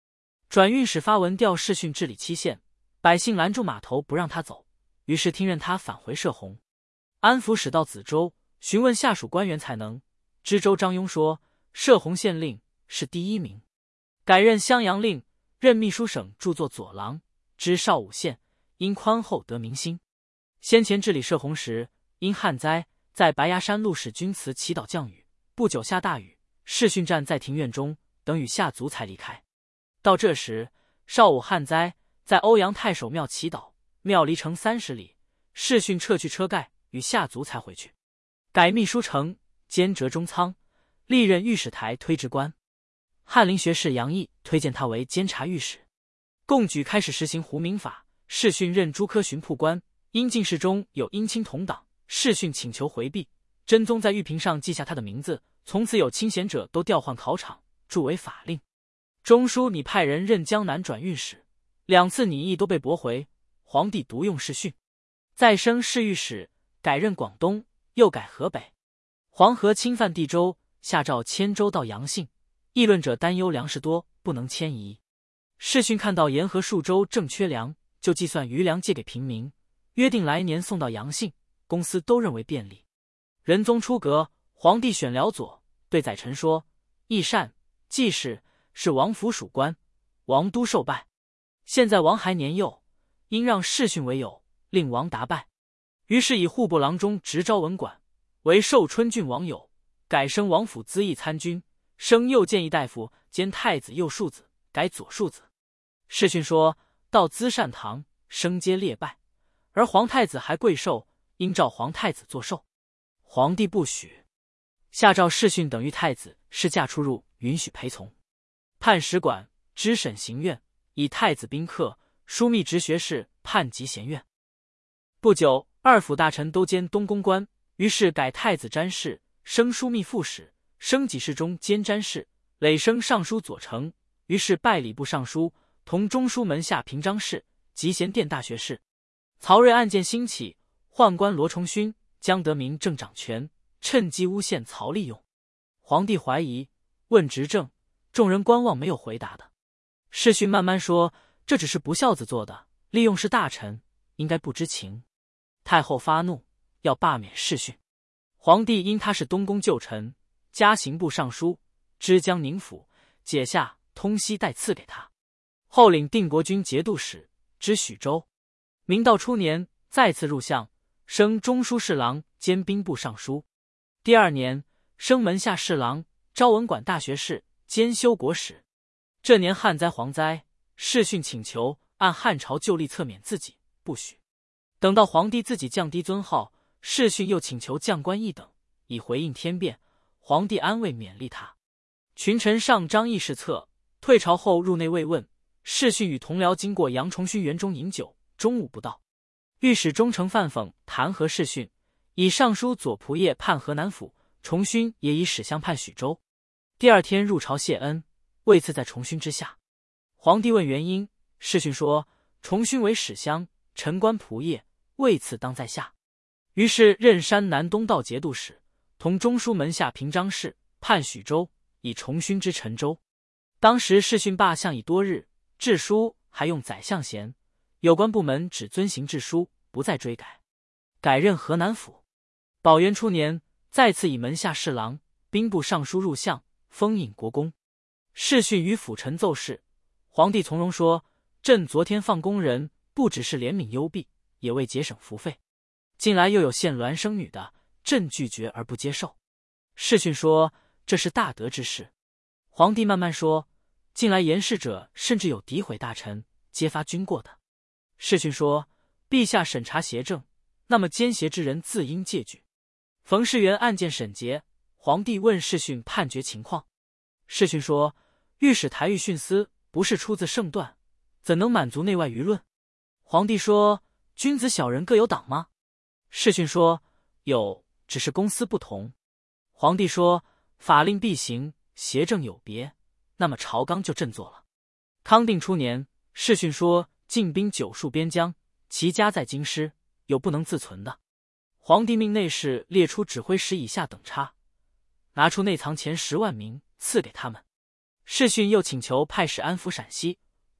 转运使发文调视讯治理期限，百姓拦住码头不让他走，于是听任他返回摄洪。安抚使到梓州，询问下属官员才能。知州张庸说，摄洪县令是第1名，改任襄阳令，任秘书省著作左郎，知邵武县，因宽厚得民心。先前治理摄洪时，因旱灾，在白崖山路使君祠祈祷降雨，不久下大雨，视讯站在庭院中，等雨下足才离开。到这时，邵武旱灾，在欧阳太守庙祈祷，庙离城30里，视讯撤去车盖，雨下足才回去。改秘书丞，兼浙中仓，历任御史台推职官。翰林学士杨毅推荐他为监察御史。贡举开始实行胡民法，视讯任诸科巡铺官，因进士中有姻亲同党，视讯请求回避，真宗在玉屏上记下他的名字，从此有清闲者都调换考场，著为法令。中书拟派人任江南转运使，2次拟议都被驳回，皇帝独用视讯。再升侍御史，改任广东，又改河北。黄河侵犯地州，下诏迁州到阳信，议论者担忧粮食多，不能迁移。视讯看到沿河数州正缺粮，就计算余粮借给平民，约定来年送到阳信，公司都认为便利。仁宗出阁，皇帝选辽左，对载臣说：义善济世，是王府属官，王都受拜。现在王还年幼，应让视讯为友，令王达拜。于是以户部郎中直招文馆，为寿春郡王友，改升王府资议参军，升右谏议大夫兼太子右庶子，改左庶子。视讯说，到资善堂，升阶列拜，而皇太子还贵寿，应召皇太子作寿。皇帝不许，下诏视讯等御太子侍驾出入，允许陪从。判使馆、知审刑院，以太子宾客，枢密直学士判及咸院。不久，2府大臣都兼东宫官，于是改太子詹事，升枢密副使，升给事中兼詹事，累升尚书左丞，于是拜礼部尚书，同中书门下平章事，及咸殿大学士。曹睿案件兴起，宦官罗崇勋、江德明正掌权，趁机诬陷曹利用。皇帝怀疑，问执政，众人观望，没有回答的。视讯慢慢说，这只是不孝子做的，利用是大臣，应该不知情。太后发怒，要罢免视讯。皇帝因他是东宫旧臣，加刑部尚书，知江宁府，解下通西带赐给他。后领定国军节度使，知许州。明道初年，再次入相，升中书侍郎兼兵部尚书。第2年，升门下侍郎、昭文馆大学士兼修国史。这年旱灾蝗灾，视讯请求按汉朝旧例册免自己，不许。等到皇帝自己降低尊号，视讯又请求降官一等，以回应天变。皇帝安慰勉励他。群臣上张议事册，退朝后入内慰问。视讯与同僚经过杨崇勋园中饮酒，中午不到。御史中丞范讽弹劾视讯，以尚书左仆射判河南府，崇勋也以史相判许州。第2天入朝谢恩，位次在崇勋之下。皇帝问原因，视讯说：崇勋为史相，臣官仆射，位次当在下。于是任山南东道节度使，同中书门下平章事，判许州，以崇勋之陈州。当时视讯罢相已多日，制书还用宰相衔，有关部门只遵行制书，不再追改。改任河南府。宝元初年，再次以门下侍郎、兵部尚书入相，封引国公。视讯与辅臣奏事，皇帝从容说：朕昨天放工人，不只是怜悯忧弊，也为节省服费。近来又有献孪生女的，朕拒绝而不接受。视讯说：这是大德之事。皇帝慢慢说：近来言事者甚至有诋毁大臣、揭发军过的。视讯说：陛下审查邪政，那么奸邪之人自应戒惧。冯士元案件审结，皇帝问视讯判决情况。视讯说：御史台狱训司不是出自圣断，怎能满足内外舆论？皇帝说：君子小人各有党吗？视讯说：有，只是公司不同。皇帝说：法令必行，邪正有别，那么朝纲就振作了。康定初年，视讯说进兵9戍边疆，其家在京师，有不能自存的。皇帝命内侍列出指挥使以下等差，拿出内藏前10万名赐给他们。视讯又请求派使安抚陕西，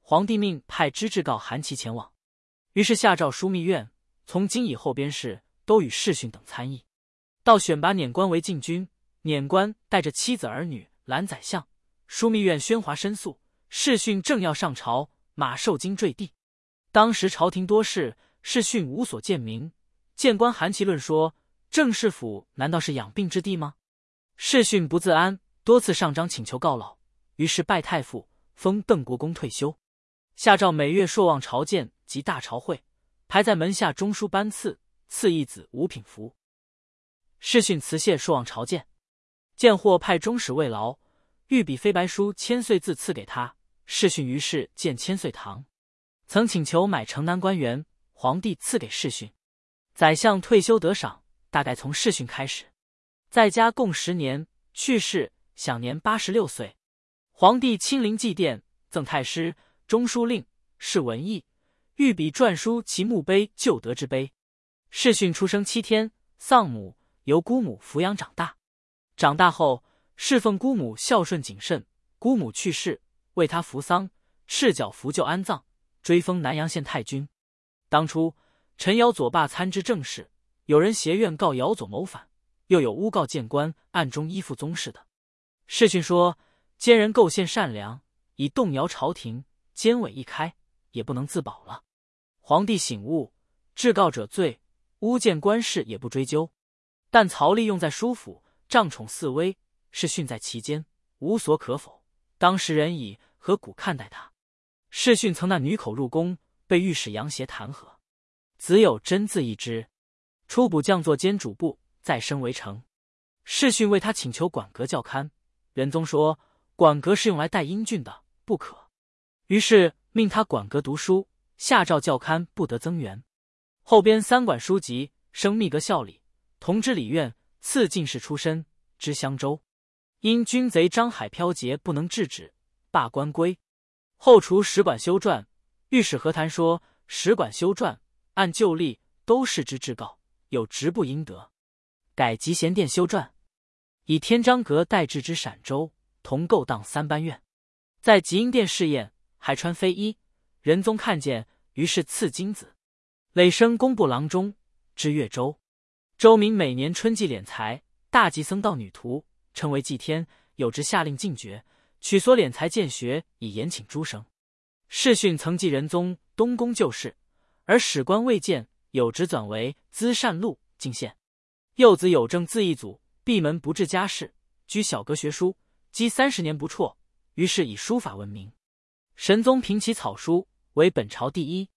皇帝命派知制告韩琦前往。于是下诏枢密院，从今以后边事都与士训等参议。到选拔辇官为禁军，辇官带着妻子儿女拦宰相。枢密院喧哗申诉，士训正要上朝，马受惊坠地。当时朝廷多事，士训无所见明。谏官韩琦论说，正事府难道是养病之地吗？士训不自安，多次上章请求告老，于是拜太傅，封邓国公退休。下诏每月朔望朝见及大朝会，排在门下中书班次，赐一子五品符。士训辞谢朔望朝见，见或派中使慰劳，御笔飞白书千岁字赐给他。士训于是建千岁堂，曾请求买城南官员，皇帝赐给士训。宰相退休得赏，大概从士训开始。在家共10年，去世，享年86岁。皇帝亲临祭奠，赠太师、中书令，是文艺，御笔篆书其墓碑旧德之碑。士训出生7天，丧母，由姑母抚养长大。长大后，侍奉姑母孝顺谨慎，姑母去世，为他扶丧，赤脚扶柩安葬，追封南阳县太君。当初陈尧左罢参知政事，有人挟院告尧左谋反，又有诬告谏官暗中依附宗室的。士训说，奸人构陷善良，以动摇朝廷，奸伪一开，也不能自保了。皇帝醒悟，至告者罪，诬谏官事也不追究。但曹吏用在书府，仗宠肆威，士训在其间，无所可否。当时人以何古看待他？士训曾纳女口入宫，被御史杨协弹劾。子有真字一之，初补将作监主簿，再升为丞。士训为他请求馆阁校勘，仁宗说馆阁是用来待英俊的，不可。于是命他馆阁读书，下诏校勘不得增援。后编3馆书籍，升秘阁校理，同知礼院，赐进士出身，知襄州。因军贼张海剽劫不能制止，罢官归。后除使馆修撰，御史何谈说使馆修撰按旧例都是之至告，有职不应得，改集贤殿修撰，以天章阁代制之陕州，同构当3班院。在集英殿试验，还穿飞衣，仁宗看见，于是赐金子，累升工部郎中，知越州。州民每年春季敛财，大集僧道女徒，称为祭天，有之下令禁绝，取所敛财建学，以延请诸生。士训曾记仁宗东宫旧事，而史官未见，有职转为资善禄进献。幼子有正自一祖，闭门不治家事，居小阁学书，积30年不辍，于是以书法闻名。神宗评其草书，为本朝第一，